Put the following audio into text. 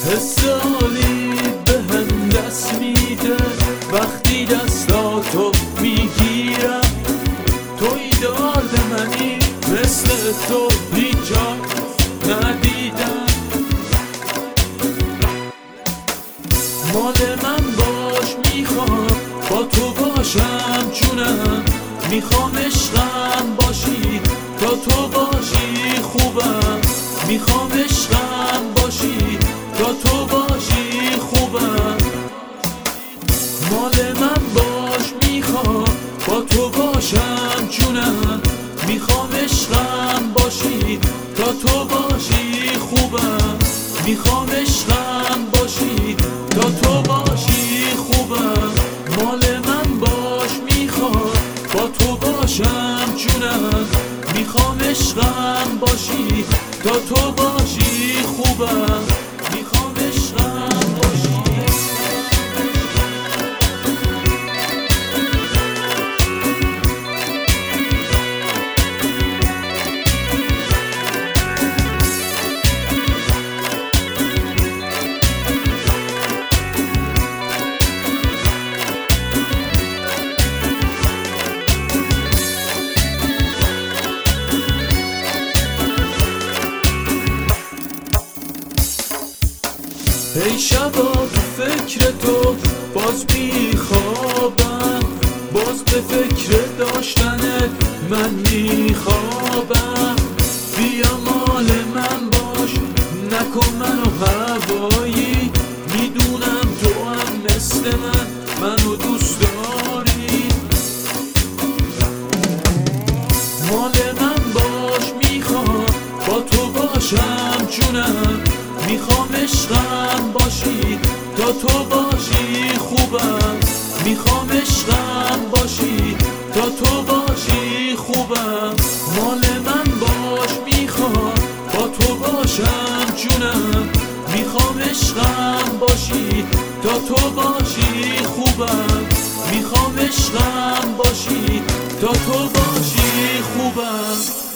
حس عالی به هم دست میده وقتی دستاتو میگیرم. توی دارد منی مثل تو هیچ جا ندیدم. مال من باش، میخوام با تو باشم جونم. میخوام عشقم باشی تا تو باشی خوبم. میخوام عشقم باشی تا تو باشی خوبم. مال من باش، میخوام با تو باشم جونم. میخوام عشقم باشی تا تو باشی خوبم. میخوام عشقم باشی تا تو باشی خوبم. مال من باش، میخوام با تو باشم جونم. میخوام عشقم باشی تا تو باشی خوبم. میخوام عشقم باشی. ای شبا تو فکر تو باز میخوابم. باز به فکر داشتنت من میخوابم. بیا مال من باش، نکن منو هوایی. میدونم تو هم مثل منو دوست داری. مال من باش، میخوام با تو باشم جونم. میخوام عشقم باشی تا تو باشی خوبم. میخوام عشقم باشی تا تو باشی خوبم. مال من باش، میخوام با تو باشم جونم. میخوام عشقم باشی تا تو باشی خوبم. میخوام عشقم باشی تا تو باشی خوبم.